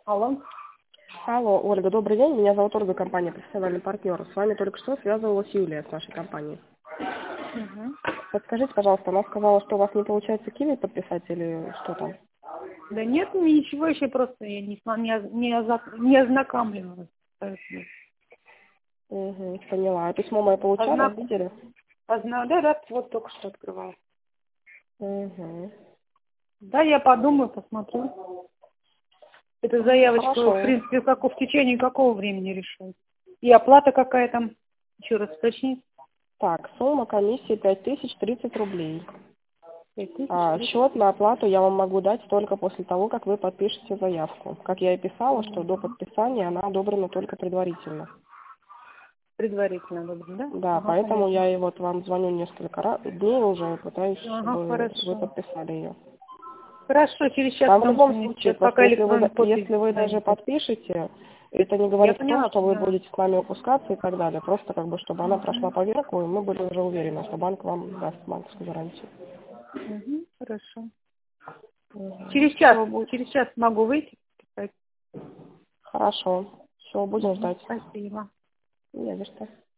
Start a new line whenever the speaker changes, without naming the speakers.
Алло.
Алло, Ольга, добрый день. Меня зовут Ольга, компания «Профессиональный партнер». С вами только что связывалась Юлия с нашей компанией.
Угу.
Подскажите, пожалуйста, она сказала, что у вас не получается киви подписать или что там?
Да нет, ничего еще, просто я не ознакомливалась. Поэтому.
Угу, поняла. А письмо мое получали, видели?
Да, вот только что открывала.
Угу.
Да, я подумаю, посмотрю. Эту заявочку,
Хорошо.
в принципе, в течение какого времени решать? И оплата какая там? Еще раз уточнить.
Так, сумма комиссии 5030 рублей.
5000.
Счет на оплату я вам могу дать только после того, как вы подпишете заявку. Как я и писала, что до подписания она одобрена только предварительно.
Предварительно, добро, да?
Да,
Ага,
поэтому
понятно.
я и вот вам звоню несколько дней уже, пытаюсь,
Ага,
чтобы вы
хорошо.
подписали ее.
Хорошо, через час,
Там в
потому что
любом
у меня
случае,
сейчас
просто
пока электронный подпись
если вы даже
занята.
подпишете, это не
Я
говорит о том,
поняла,
что вы
да.
будете с нами выпускаться и так далее. Просто как бы, чтобы она прошла по верку, и мы были уже уверены, что банк вам даст банковскую гарантию.
Угу, хорошо.
Угу.
Через
Все будет
час могу выйти.
хорошо. Все, будем ждать.
Спасибо.
Не за что.